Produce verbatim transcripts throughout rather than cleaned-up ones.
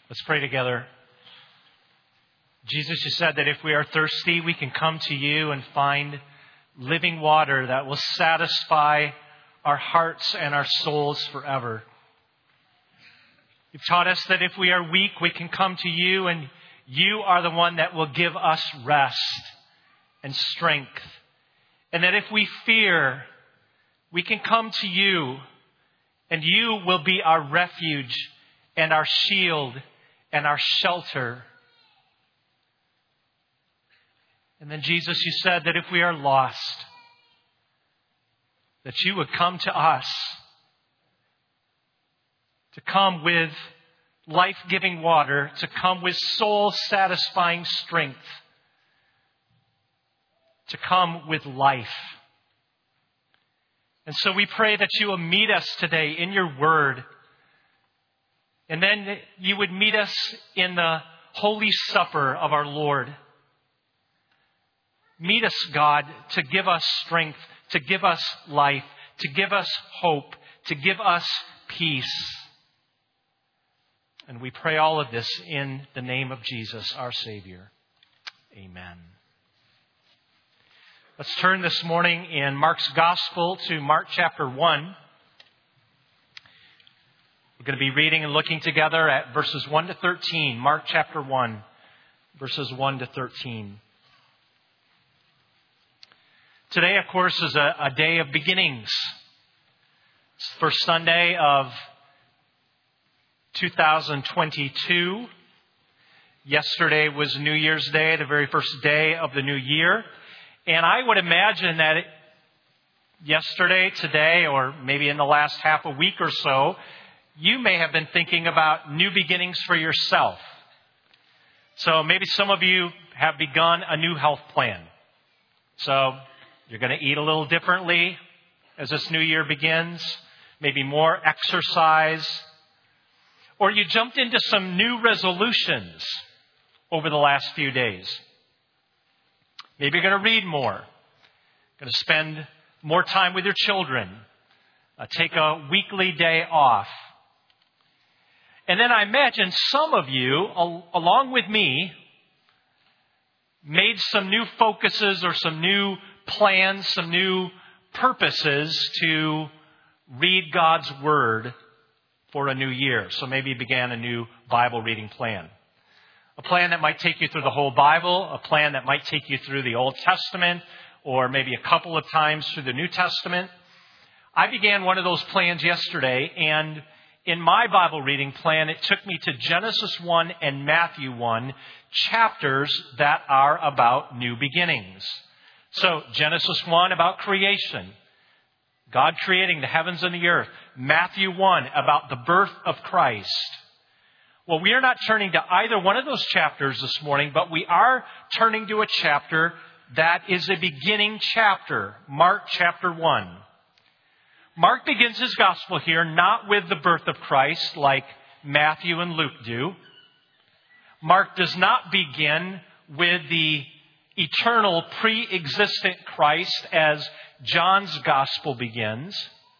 Let's pray together. Jesus, you said that if we are thirsty, we can come to you and find living water that will satisfy our hearts and our souls forever. You've taught us that if we are weak, we can come to you, and you are the one that will give us rest and strength. And that if we fear, we can come to you, and you will be our refuge and our shield and our shelter. And then, Jesus, you said that if we are lost, that you would come to us, to come with life-giving water, to come with soul-satisfying strength, to come with life. And so we pray that you will meet us today in your word. And then you would meet us in the Holy Supper of our Lord. Meet us, God, to give us strength, to give us life, to give us hope, to give us peace. And we pray all of this in the name of Jesus, our Savior. Amen. Let's turn this morning in Mark's Gospel to Mark chapter one. We're going to be reading and looking together at verses one to thirteen. Mark chapter one, verses one to thirteen. Today, of course, is a, a day of beginnings. It's the first Sunday of two thousand twenty-two. Yesterday was New Year's Day, the very first day of the new year. And I would imagine that it, yesterday, today, or maybe in the last half a week or so, you may have been thinking about new beginnings for yourself. So maybe some of you have begun a new health plan. So you're going to eat a little differently as this new year begins. Maybe more exercise. Or you jumped into some new resolutions over the last few days. Maybe you're going to read more. Going to spend more time with your children. Uh, take a weekly day off. And then I imagine some of you, al- along with me, made some new focuses or some new plans, some new purposes to read God's Word for a new year. So maybe you began a new Bible reading plan. A plan that might take you through the whole Bible, a plan that might take you through the Old Testament, or maybe a couple of times through the New Testament. I began one of those plans yesterday, and in my Bible reading plan, it took me to Genesis one and Matthew one, chapters that are about new beginnings. So Genesis one about creation, God creating the heavens and the earth. Matthew one about the birth of Christ. Well, we are not turning to either one of those chapters this morning, but we are turning to a chapter that is a beginning chapter, Mark chapter one. Mark begins his gospel here not with the birth of Christ like Matthew and Luke do. Mark does not begin with the eternal pre-existent Christ as John's gospel begins.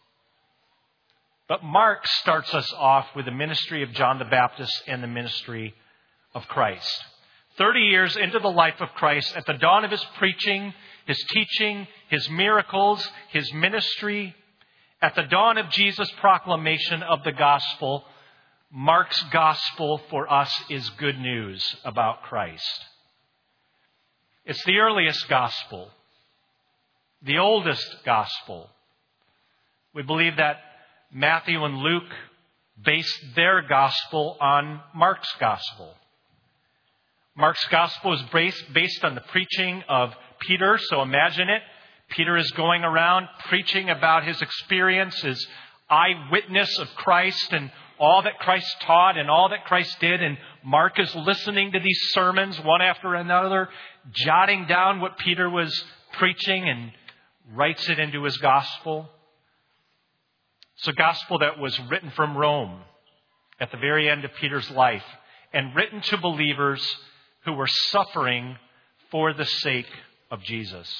But Mark starts us off with the ministry of John the Baptist and the ministry of Christ. Thirty years into the life of Christ, at the dawn of his preaching, his teaching, his miracles, his ministry, at the dawn of Jesus' proclamation of the gospel, Mark's gospel for us is good news about Christ. It's the earliest gospel, the oldest gospel. We believe that Matthew and Luke based their gospel on Mark's gospel. Mark's gospel is based, based on the preaching of Peter, so imagine it. Peter is going around preaching about his experience, his eyewitness of Christ and all that Christ taught and all that Christ did. And Mark is listening to these sermons one after another, jotting down what Peter was preaching and writes it into his gospel. It's a gospel that was written from Rome at the very end of Peter's life and written to believers who were suffering for the sake of Jesus.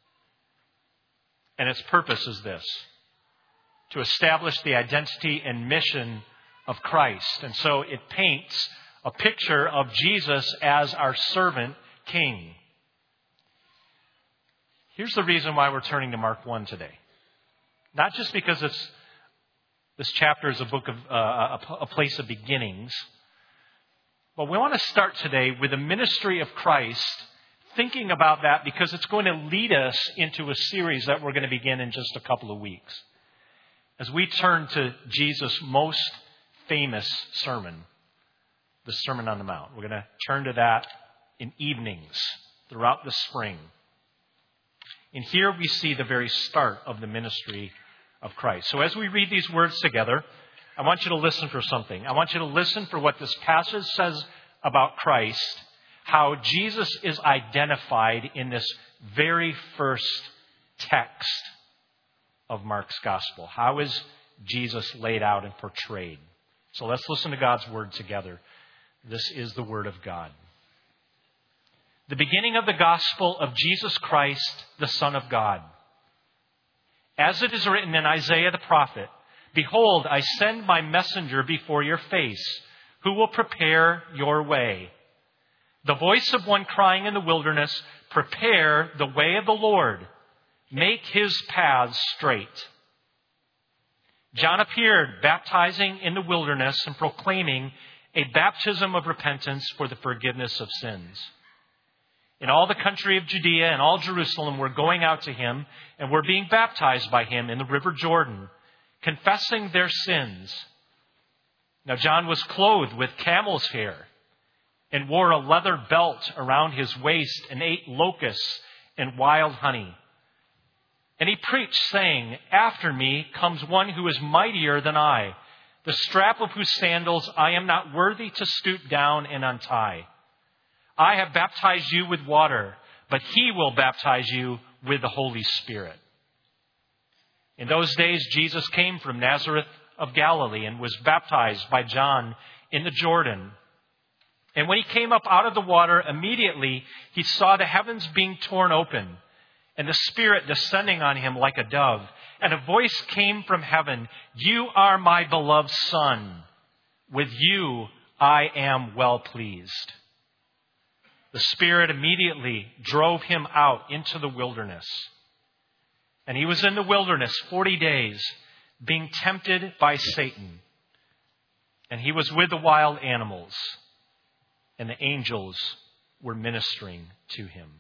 And its purpose is this: to establish the identity and mission of Christ. And so it paints a picture of Jesus as our servant king. Here's the reason why we're turning to Mark one today. Not just because it's this chapter is a book of uh, a, a place of beginnings, but we want to start today with the ministry of Christ, thinking about that because it's going to lead us into a series that we're going to begin in just a couple of weeks. As we turn to Jesus' most famous sermon, the Sermon on the Mount. We're going to turn to that in evenings throughout the spring. And here we see the very start of the ministry of Christ. So as we read these words together, I want you to listen for something. I want you to listen for what this passage says about Christ, how Jesus is identified in this very first text of Mark's gospel. How is Jesus laid out and portrayed? So let's listen to God's word together. This is the word of God. The beginning of the gospel of Jesus Christ, the Son of God. As it is written in Isaiah the prophet, "Behold, I send my messenger before your face, who will prepare your way. The voice of one crying in the wilderness, prepare the way of the Lord. Make his paths straight." John appeared, baptizing in the wilderness and proclaiming a baptism of repentance for the forgiveness of sins. In all the country of Judea and all Jerusalem were going out to him and were being baptized by him in the river Jordan, confessing their sins. Now John was clothed with camel's hair and wore a leather belt around his waist and ate locusts and wild honey. And he preached, saying, "After me comes one who is mightier than I, the strap of whose sandals I am not worthy to stoop down and untie. I have baptized you with water, but he will baptize you with the Holy Spirit." In those days, Jesus came from Nazareth of Galilee and was baptized by John in the Jordan. And when he came up out of the water, immediately he saw the heavens being torn open and the Spirit descending on him like a dove. And a voice came from heaven, "You are my beloved Son. With you I am well pleased." The Spirit immediately drove him out into the wilderness. And he was in the wilderness forty days, being tempted by Satan. And he was with the wild animals, and the angels were ministering to him.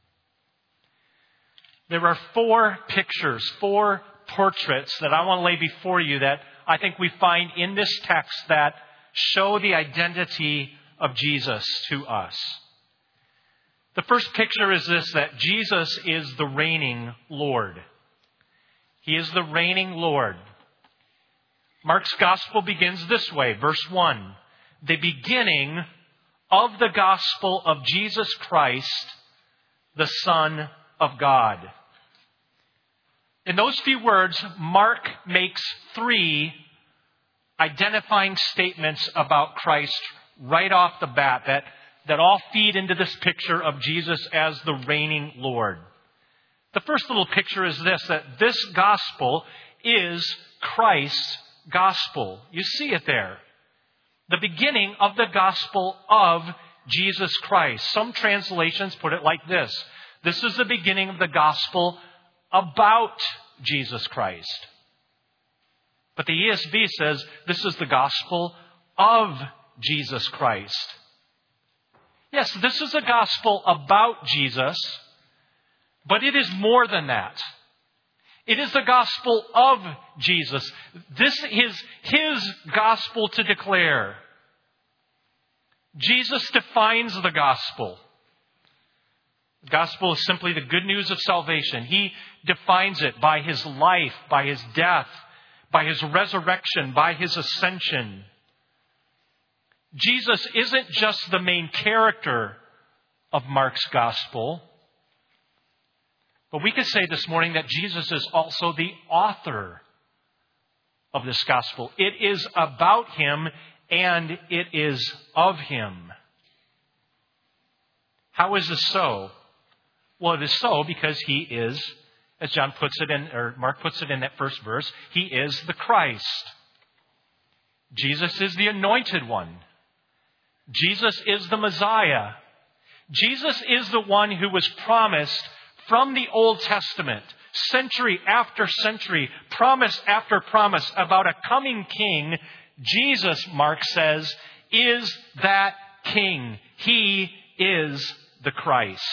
There are four pictures, four portraits that I want to lay before you that I think we find in this text that show the identity of Jesus to us. The first picture is this, that Jesus is the reigning Lord. He is the reigning Lord. Mark's gospel begins this way, verse one. The beginning of the gospel of Jesus Christ, the Son of God. In those few words, Mark makes three identifying statements about Christ right off the bat that, that all feed into this picture of Jesus as the reigning Lord. The first little picture is this, that this gospel is Christ's gospel. You see it there. The beginning of the gospel of Jesus Christ. Some translations put it like this. This is the beginning of the gospel about Jesus Christ. But the E S V says this is the gospel of Jesus Christ. Yes, this is a gospel about Jesus, but it is more than that. It is the gospel of Jesus. This is his gospel to declare. Jesus defines the gospel. The gospel is simply the good news of salvation. He defines it by his life, by his death, by his resurrection, by his ascension. Jesus isn't just the main character of Mark's gospel, but we could say this morning that Jesus is also the author of this gospel. It is about him and it is of him. How is this so? Well, it is so because he is, as John puts it in, or Mark puts it in that first verse, he is the Christ. Jesus is the anointed one. Jesus is the Messiah. Jesus is the one who was promised from the Old Testament, century after century, promise after promise about a coming king. Jesus, Mark says, is that king. He is the Christ.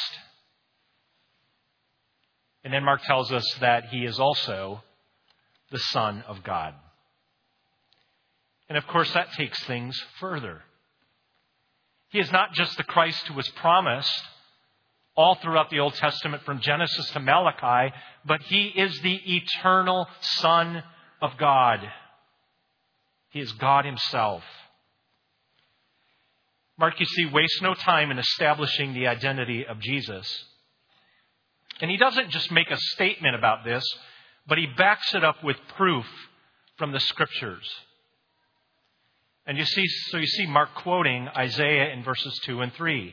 And then Mark tells us that he is also the Son of God. And of course, that takes things further. He is not just the Christ who was promised all throughout the Old Testament from Genesis to Malachi, but he is the eternal Son of God. He is God himself. Mark, you see, wastes no time in establishing the identity of Jesus. And he doesn't just make a statement about this, but he backs it up with proof from the Scriptures. And you see, so you see Mark quoting Isaiah in verses two and three.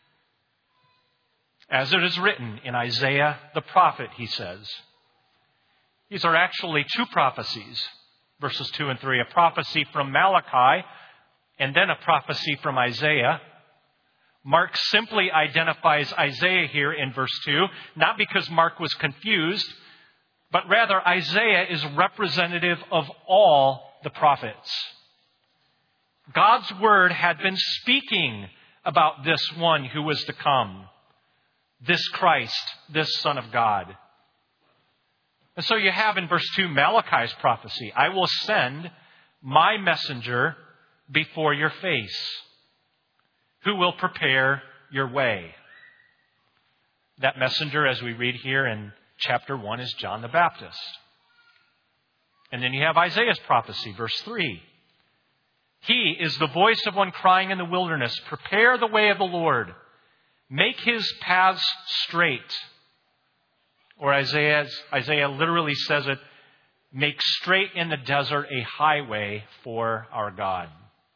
As it is written in Isaiah the prophet, he says. These are actually two prophecies, verses two and three. A prophecy from Malachi and then a prophecy from Isaiah. Mark simply identifies Isaiah here in verse two, not because Mark was confused, but rather Isaiah is representative of all the prophets. God's word had been speaking about this one who was to come, this Christ, this Son of God. And so you have in verse two Malachi's prophecy, I will send my messenger before your face, who will prepare your way. That messenger, as we read here in chapter one, is John the Baptist. And then you have Isaiah's prophecy, verse three. He is the voice of one crying in the wilderness, prepare the way of the Lord, make his paths straight. Or Isaiah, Isaiah literally says it, make straight in the desert a highway for our God.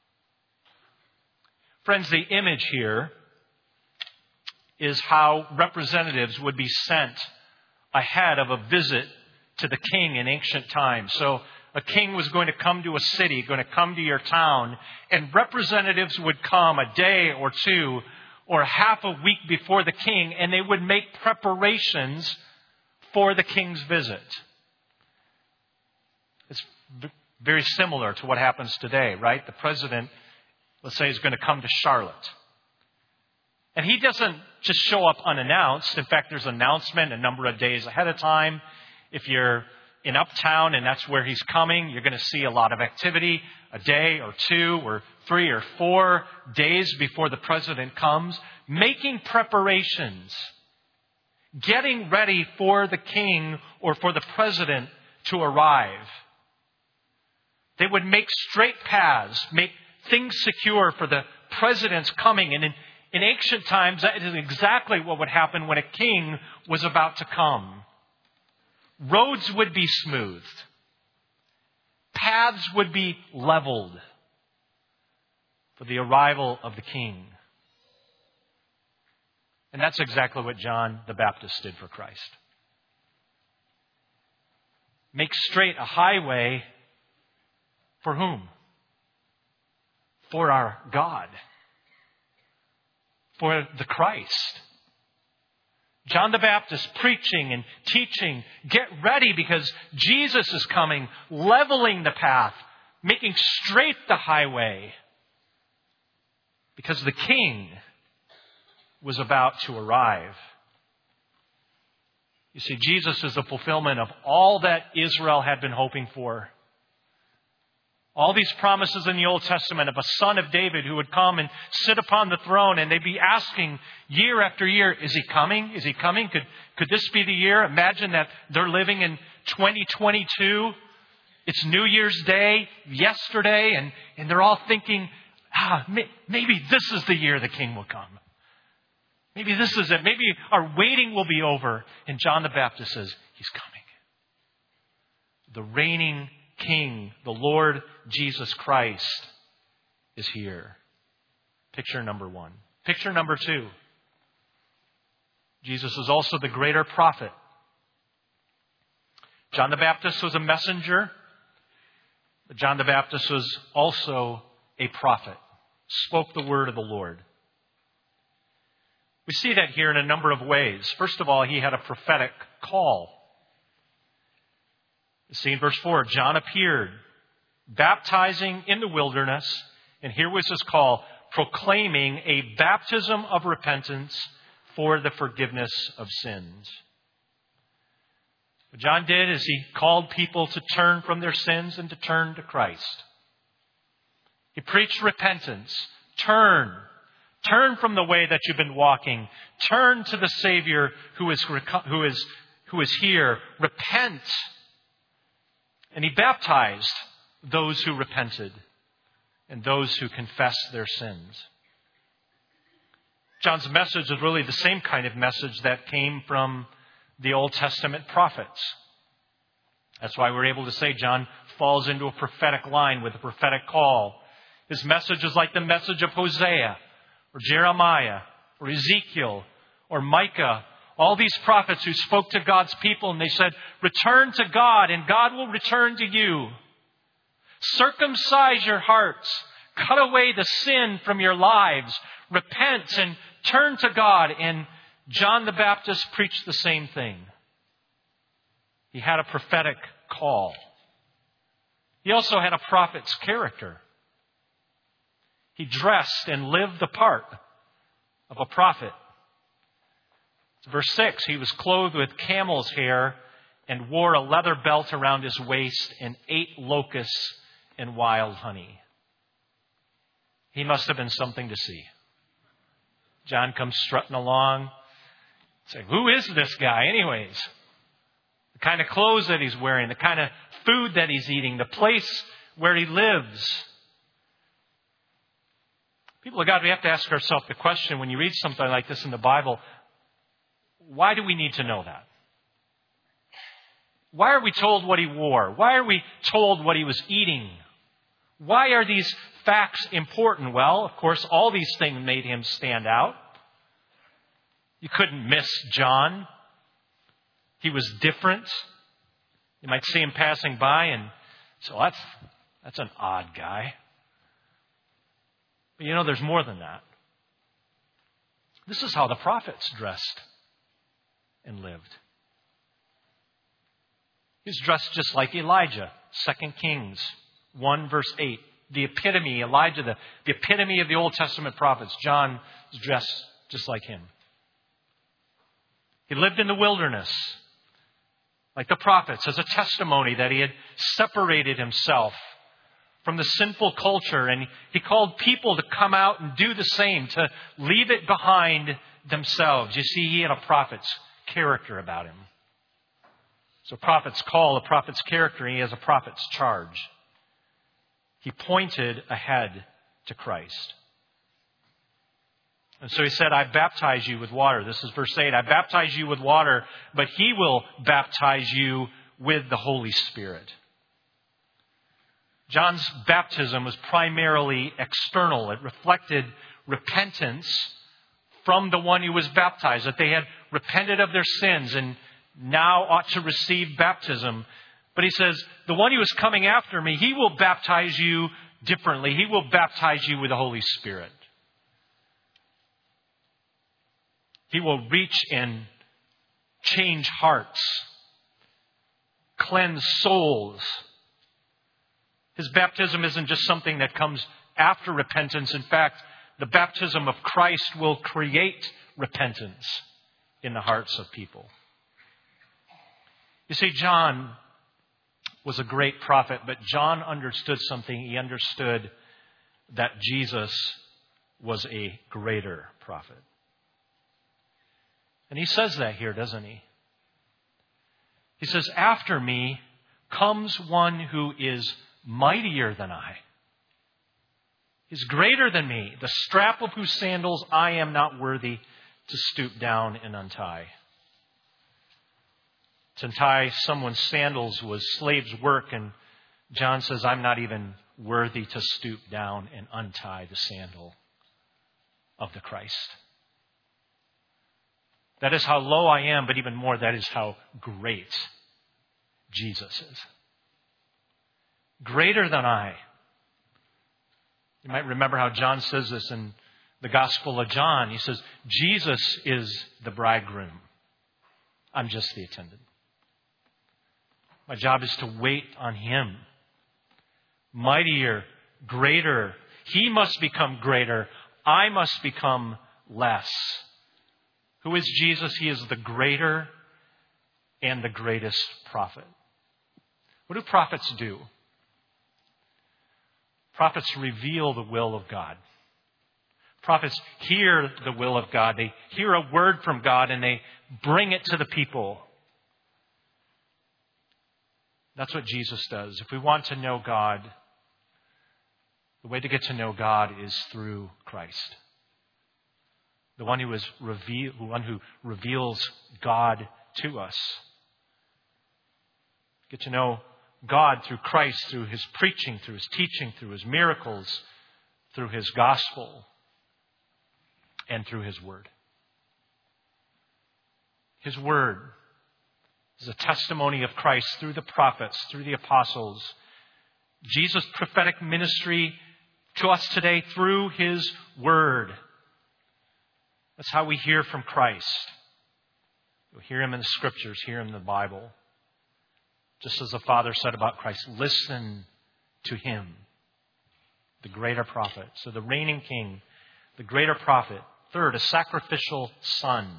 Friends, the image here is how representatives would be sent ahead of a visit to the king in ancient times. So a king was going to come to a city, going to come to your town, and representatives would come a day or two or half a week before the king, and they would make preparations for the king's visit. It's very similar to what happens today, right? The president, let's say, is going to come to Charlotte. And he doesn't just show up unannounced. In fact, there's an announcement a number of days ahead of time. If you're in Uptown and that's where he's coming, you're going to see a lot of activity a day or two or three or four days before the president comes, making preparations, getting ready for the king or for the president to arrive. They would make straight paths, make things secure for the president's coming. And in, in ancient times, that is exactly what would happen when a king was about to come. Roads would be smoothed. Paths would be leveled for the arrival of the king. And that's exactly what John the Baptist did for Christ. Make straight a highway for whom? For our God. For the Christ. John the Baptist preaching and teaching, get ready because Jesus is coming, leveling the path, making straight the highway. Because the king was about to arrive. You see, Jesus is the fulfillment of all that Israel had been hoping for. All these promises in the Old Testament of a son of David who would come and sit upon the throne, and they'd be asking year after year, is he coming? Is he coming? Could, could this be the year? Imagine that they're living in twenty twenty-two. It's New Year's Day, yesterday, and, and they're all thinking, ah, may, maybe this is the year the king will come. Maybe this is it. Maybe our waiting will be over. And John the Baptist says, he's coming. The reigning King, the Lord Jesus Christ, is here. Picture number one. Picture number two. Jesus is also the greater prophet. John the Baptist was a messenger, but John the Baptist was also a prophet. spoke the word of the Lord. We see that here in a number of ways. First of all, he had a prophetic call. You see in verse four, John appeared, baptizing in the wilderness, and here was his call, proclaiming a baptism of repentance for the forgiveness of sins. What John did is he called people to turn from their sins and to turn to Christ. He preached repentance. Turn. Turn from the way that you've been walking. Turn to the Savior who is, who is, who is here. Repent. And he baptized those who repented and those who confessed their sins. John's message is really the same kind of message that came from the Old Testament prophets. That's why we're able to say John falls into a prophetic line with a prophetic call. His message is like the message of Hosea or Jeremiah or Ezekiel or Micah. All these prophets who spoke to God's people and they said, return to God and God will return to you. Circumcise your hearts. Cut away the sin from your lives. Repent and turn to God. And John the Baptist preached the same thing. He had a prophetic call. He also had a prophet's character. He dressed and lived the part of a prophet. Verse six, he was clothed with camel's hair and wore a leather belt around his waist and ate locusts and wild honey. He must have been something to see. John comes strutting along. Say, who is this guy anyways? The kind of clothes that he's wearing, the kind of food that he's eating, the place where he lives. People of God, we have to ask ourselves the question when you read something like this in the Bible, why do we need to know that? Why are we told what he wore? Why are we told what he was eating? Why are these facts important? Well, of course, all these things made him stand out. You couldn't miss John. He was different. You might see him passing by and so that's that's an odd guy. But you know, there's more than that. This is how the prophets dressed and lived. He was dressed just like Elijah, Second Kings one verse eight. The epitome, Elijah, the, the epitome of the Old Testament prophets. John was dressed just like him. He lived in the wilderness, like the prophets, as a testimony that he had separated himself from the sinful culture. And he called people to come out and do the same, to leave it behind themselves. You see, he had a prophet's character about him. So a prophet's call, a prophet's character, and he has a prophet's charge. He pointed ahead to Christ. And so he said, I baptize you with water. This is verse eight. I baptize you with water, but he will baptize you with the Holy Spirit. John's baptism was primarily external. It reflected repentance from the one who was baptized, that they had repented of their sins and now ought to receive baptism. But he says, the one who is coming after me, he will baptize you differently. He will baptize you with the Holy Spirit. He will reach and change hearts, cleanse souls. His baptism isn't just something that comes after repentance. In fact, the baptism of Christ will create repentance in the hearts of people. You see, John was a great prophet, but John understood something. He understood that Jesus was a greater prophet. And he says that here, doesn't he? He says, after me comes one who is mightier than I. He's greater than me, the strap of whose sandals I am not worthy to stoop down and untie. To untie someone's sandals was slave's work, and John says, I'm not even worthy to stoop down and untie the sandal of the Christ. That is how low I am, but even more, that is how great Jesus is. Greater than I. You might remember how John says this in the Gospel of John. He says, Jesus is the bridegroom. I'm just the attendant. My job is to wait on Him. Mightier, greater. He must become greater. I must become less. Who is Jesus? He is the greater and the greatest prophet. What do prophets do? Prophets reveal the will of God. Prophets hear the will of God. They hear a word from God and they bring it to the people. That's what Jesus does. If we want to know God, the way to get to know God is through Christ. The one who is reveal, the one who reveals God to us. Get to know God through Christ, through His preaching, through His teaching, through His miracles, through His gospel, and through His word. His word is a testimony of Christ through the prophets, through the apostles. Jesus' prophetic ministry to us today through His word. That's how we hear from Christ. You'll hear Him in the Scriptures, hear Him in the Bible. Just as the Father said about Christ, listen to Him, the greater prophet. So the reigning King, the greater prophet. Third, a sacrificial son.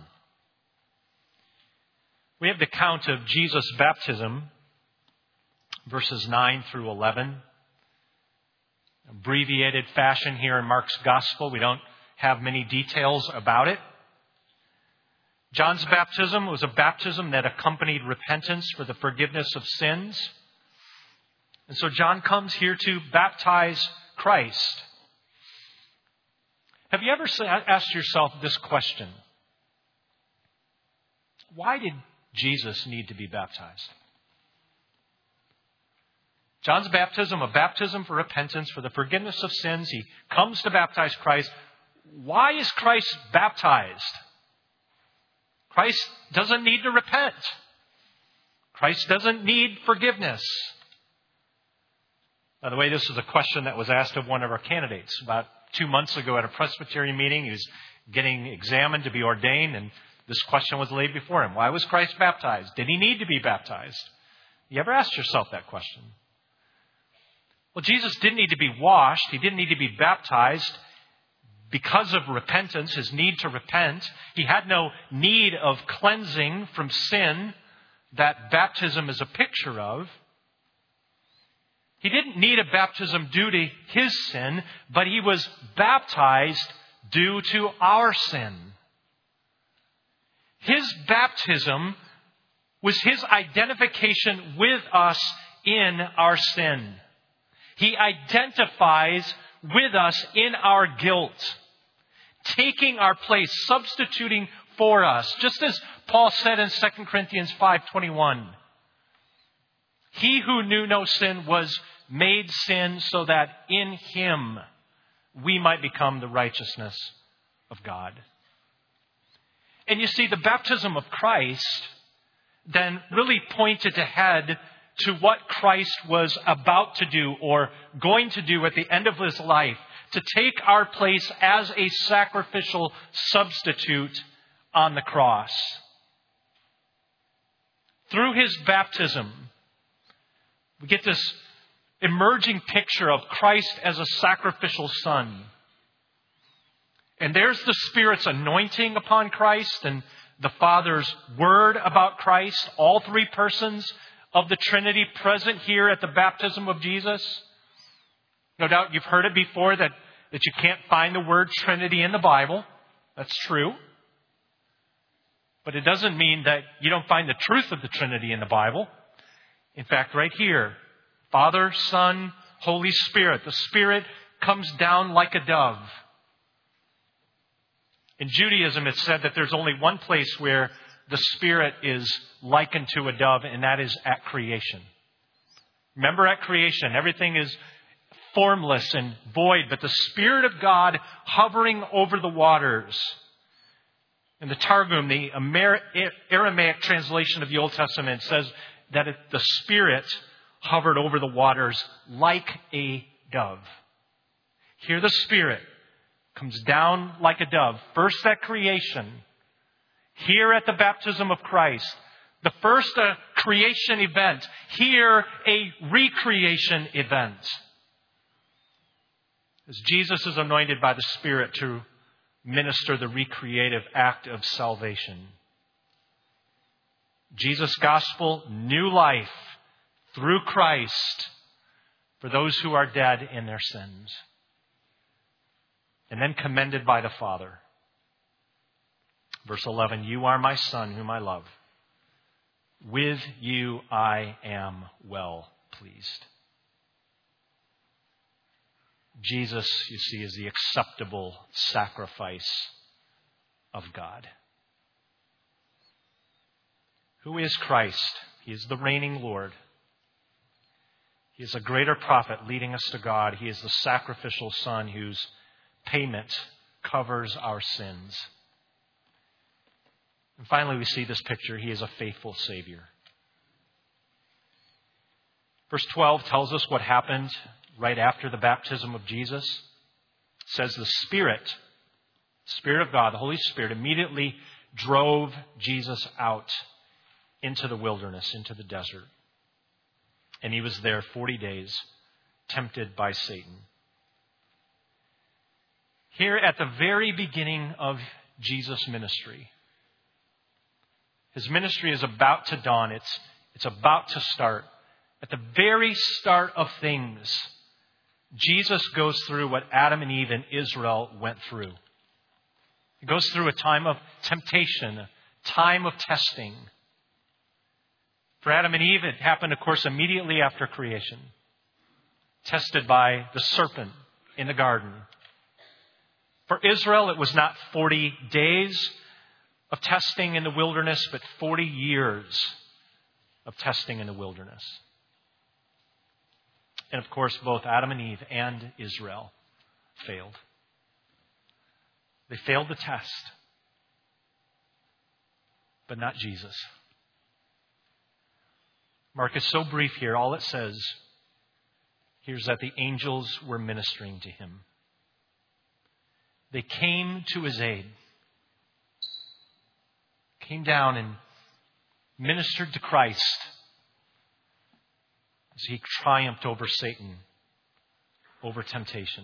We have the account of Jesus' baptism, verses nine through eleven. Abbreviated fashion here in Mark's Gospel. We don't have many details about it. John's baptism was a baptism that accompanied repentance for the forgiveness of sins. And so John comes here to baptize Christ. Have you ever asked yourself this question? Why did Jesus need to be baptized? John's baptism, a baptism for repentance, for the forgiveness of sins. He comes to baptize Christ. Why is Christ baptized? Christ doesn't need to repent. Christ doesn't need forgiveness. By the way, this is a question that was asked of one of our candidates about two months ago at a Presbyterian meeting. He was getting examined to be ordained, and this question was laid before him. Why was Christ baptized? Did He need to be baptized? You ever asked yourself that question? Well, Jesus didn't need to be washed. He didn't need to be baptized because of repentance, His need to repent. He had no need of cleansing from sin that baptism is a picture of. He didn't need a baptism due to His sin, but He was baptized due to our sin. His baptism was His identification with us in our sin. He identifies with us in our guilt, taking our place, substituting for us. Just as Paul said in Second Corinthians five twenty-one, He who knew no sin was made sin so that in Him we might become the righteousness of God. And you see, the baptism of Christ then really pointed ahead to what Christ was about to do or going to do at the end of His life, to take our place as a sacrificial substitute on the cross. Through His baptism, we get this emerging picture of Christ as a sacrificial son. And there's the Spirit's anointing upon Christ and the Father's word about Christ, all three persons of the Trinity present here at the baptism of Jesus. No doubt you've heard it before that, that you can't find the word Trinity in the Bible. That's true. But it doesn't mean that you don't find the truth of the Trinity in the Bible. In fact, right here, Father, Son, Holy Spirit. The Spirit comes down like a dove. In Judaism, it's said that there's only one place where the Spirit is likened to a dove, and that is at creation. Remember, at creation, everything is formless and void, but the Spirit of God hovering over the waters. In the Targum, the Aramaic translation of the Old Testament, says that the Spirit hovered over the waters like a dove. Here the Spirit comes down like a dove. First at creation. Here at the baptism of Christ. The first a creation event. Here a recreation event. As Jesus is anointed by the Spirit to minister the recreative act of salvation. Jesus' gospel, new life through Christ for those who are dead in their sins. And then commended by the Father. Verse eleven, you are my Son whom I love. With you I am well pleased. Jesus, you see, is the acceptable sacrifice of God. Who is Christ? He is the reigning Lord. He is a greater prophet leading us to God. He is the sacrificial Son whose payment covers our sins. And finally, we see this picture. He is a faithful Savior. Verse twelve tells us what happened right after the baptism of Jesus. It says the Spirit, Spirit of God, the Holy Spirit, immediately drove Jesus out into the wilderness, into the desert. And he was there forty days, tempted by Satan. Here at the very beginning of Jesus' ministry, his ministry is about to dawn. It's, it's about to start. At the very start of things, Jesus goes through what Adam and Eve and Israel went through. He goes through a time of temptation, a time of testing. For Adam and Eve, it happened, of course, immediately after creation. Tested by the serpent in the garden. For Israel, it was not forty days of testing in the wilderness, but forty years of testing in the wilderness. And of course, both Adam and Eve and Israel failed. They failed the test. But not Jesus. Mark is so brief here. All it says here is that the angels were ministering to him. They came to his aid. Came down and ministered to Christ as he triumphed over Satan, over temptation.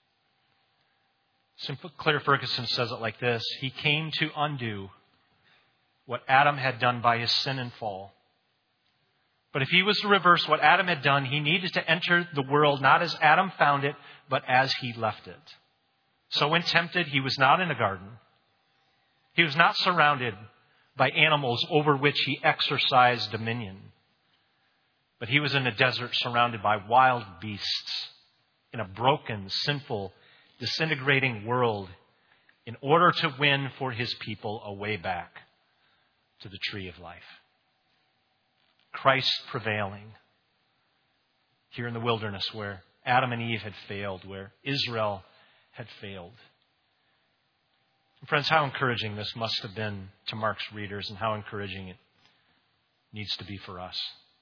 Sinclair Ferguson says it like this. He came to undo what Adam had done by his sin and fall. But if he was to reverse what Adam had done, he needed to enter the world not as Adam found it, but as he left it. So when tempted, he was not in a garden. He was not surrounded by animals over which he exercised dominion. But he was in a desert surrounded by wild beasts in a broken, sinful, disintegrating world in order to win for his people a way back to the tree of life. Christ prevailing here in the wilderness where Adam and Eve had failed, where Israel had failed. And friends, how encouraging this must have been to Mark's readers and how encouraging it needs to be for us.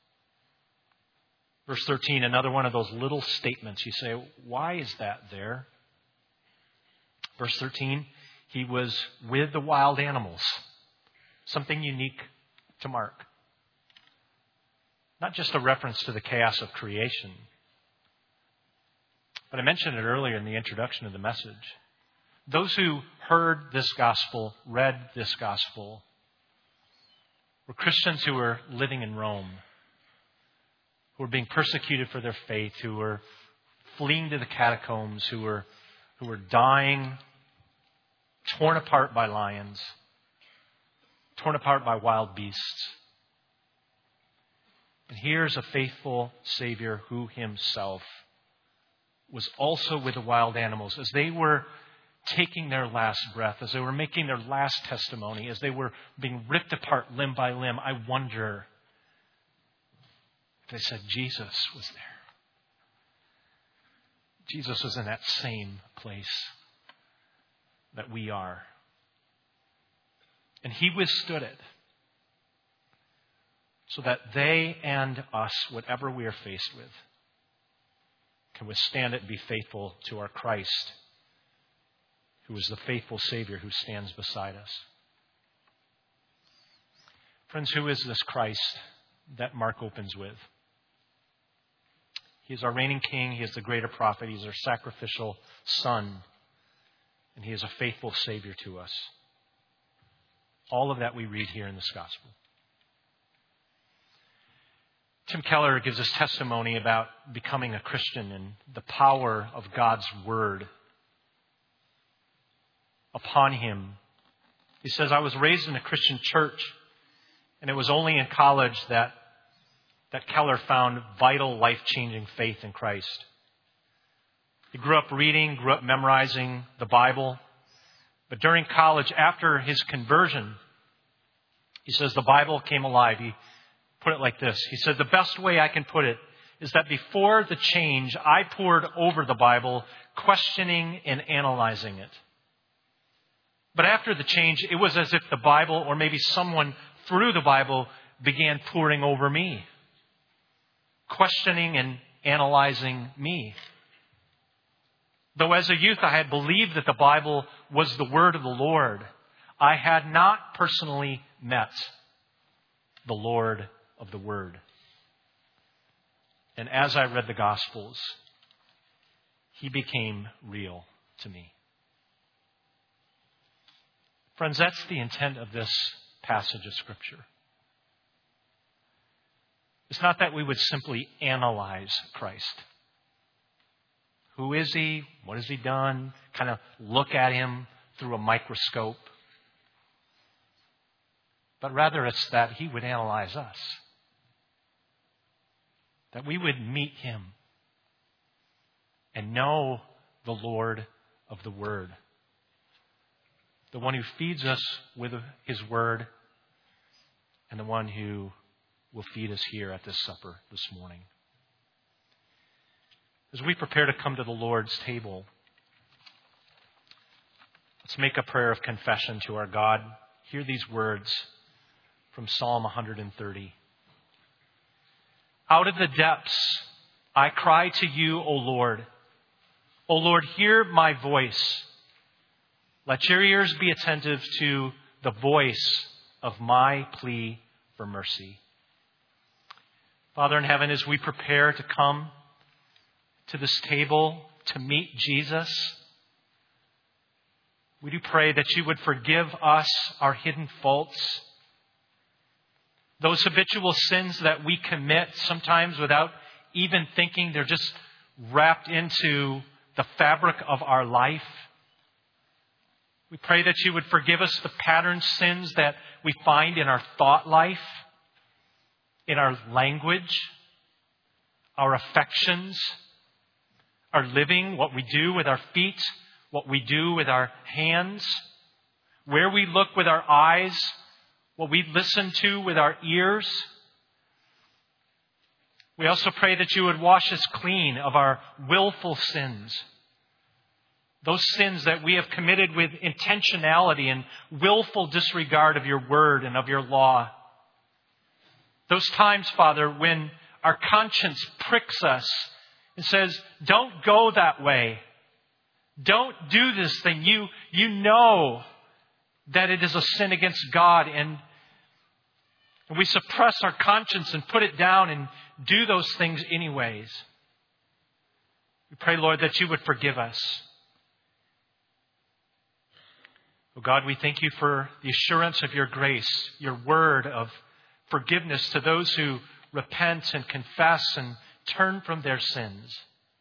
Verse thirteen, another one of those little statements. You say, why is that there? Verse thirteen, he was with the wild animals. Something unique to Mark. Not just a reference to the chaos of creation. But I mentioned it earlier in the introduction of the message. Those who heard this gospel, read this gospel, were Christians who were living in Rome, who were being persecuted for their faith, who were fleeing to the catacombs, who were, who were dying, torn apart by lions, torn apart by wild beasts. And here's a faithful Savior who himself was also with the wild animals as they were taking their last breath, as they were making their last testimony, as they were being ripped apart limb by limb. I wonder if they said Jesus was there. Jesus was in that same place that we are. And he withstood it so that they and us, whatever we are faced with, can withstand it and be faithful to our Christ, who is the faithful Savior who stands beside us. Friends, who is this Christ that Mark opens with? He is our reigning King. He is the greater prophet. He is our sacrificial Son. And He is a faithful Savior to us. All of that we read here in this gospel. Tim Keller gives us testimony about becoming a Christian and the power of God's Word upon him. He says, I was raised in a Christian church, and it was only in college that, that Keller found vital, life-changing faith in Christ. He grew up reading, grew up memorizing the Bible. But during college, after his conversion, he says the Bible came alive. He put it like this. He said, the best way I can put it is that before the change, I pored over the Bible, questioning and analyzing it. But after the change, it was as if the Bible, or maybe someone through the Bible, began poring over me, questioning and analyzing me. Though as a youth I had believed that the Bible was the Word of the Lord, I had not personally met the Lord of the Word. And as I read the Gospels, He became real to me. Friends, that's the intent of this passage of Scripture. It's not that we would simply analyze Christ. Who is He? What has He done? Kind of look at Him through a microscope. But rather it's that He would analyze us. That we would meet Him and know the Lord of the Word. The one who feeds us with His Word, and the one who will feed us here at this supper this morning. As we prepare to come to the Lord's table, let's make a prayer of confession to our God. Hear these words from Psalm one thirty. Out of the depths I cry to you, O Lord. O Lord, hear my voice. Let your ears be attentive to the voice of my plea for mercy. Father in heaven, as we prepare to come to this table to meet Jesus, we do pray that you would forgive us our hidden faults, those habitual sins that we commit sometimes without even thinking. They're just wrapped into the fabric of our life. We pray that you would forgive us the pattern sins that we find in our thought life, in our language, our affections, our living, what we do with our feet, what we do with our hands, where we look with our eyes, what we listen to with our ears. We also pray that you would wash us clean of our willful sins. Those sins that we have committed with intentionality and willful disregard of your word and of your law. Those times, Father, when our conscience pricks us and says, don't go that way. Don't do this thing. You, you know that it is a sin against God, and we suppress our conscience and put it down and do those things anyways. We pray, Lord, that you would forgive us. Oh God, we thank you for the assurance of your grace, your word of forgiveness to those who repent and confess and turn from their sins.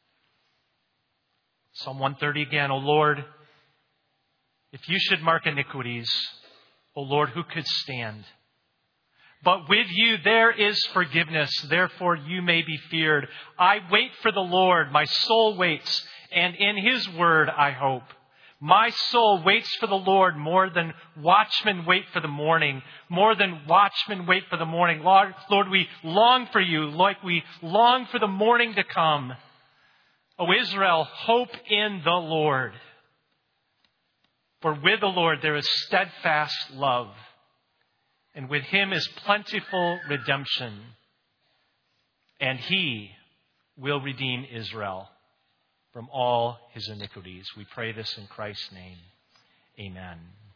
Psalm one thirty again, O Lord, if you should mark iniquities, O Lord, who could stand? But with you there is forgiveness, therefore you may be feared. I wait for the Lord, my soul waits, and in his word I hope. My soul waits for the Lord more than watchmen wait for the morning. More than watchmen wait for the morning. Lord, Lord, we long for you like we long for the morning to come. O Israel, hope in the Lord. For with the Lord there is steadfast love, and with him is plentiful redemption, and he will redeem Israel from all his iniquities. We pray this in Christ's name. Amen.